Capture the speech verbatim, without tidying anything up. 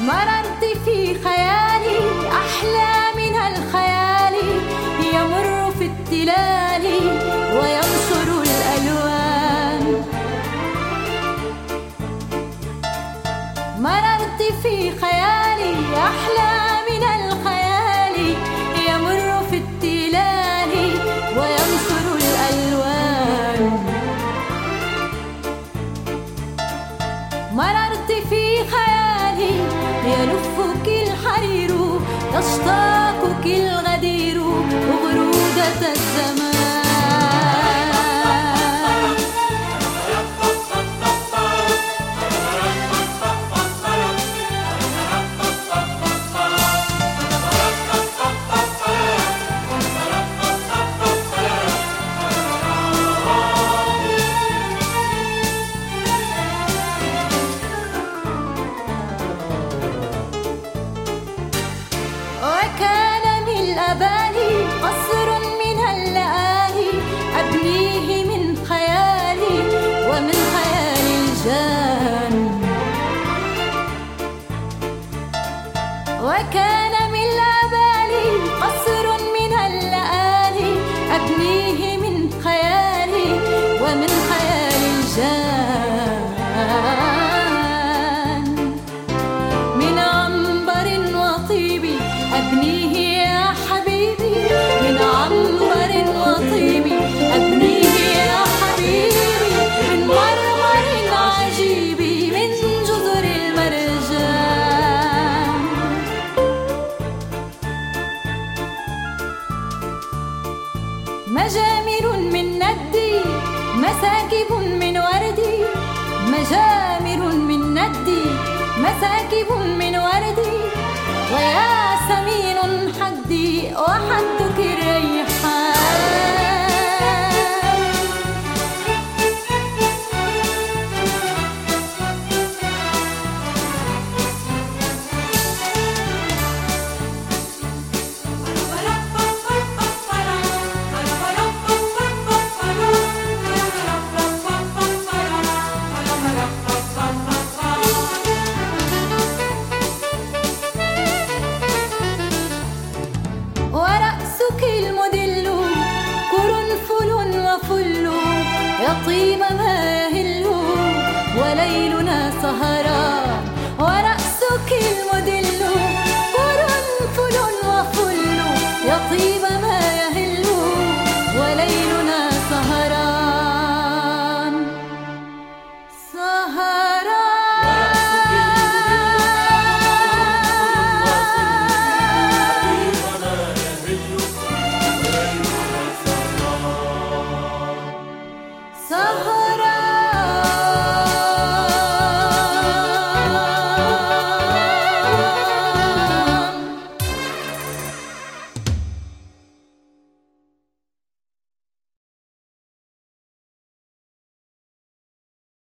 مررت في خيالي أحلى من الخيال، يمر في التلال وينصر الألوان. مررت في خيالي أحلى من الخيال، يمر في التلال وينصر الألوان. مررت في خيالي يلفك الحرير، يشتاقك الغدير وبرودة الزمان. وكان ملء بالي قصر من اللآلي، أبنيه من خيالي ومن خيال الجان. وكان ملء بالي قصر من اللآلي، أبنيه من خيالي ومن خيال الجان. من عنبر وطيب أبنيه يا حبيبي، من عنبر وطيب أبنيه يا حبيبي، من مرمر عجيب من جزر المرجان. مجامر من ندي، مساكب من وردي، مجامر من ندي، مساكب من وردي، وياسمين حدي وحدك الريحان. ورأسك المدل قرنفل وفل، يطيب ما يهل وليلنا سهر.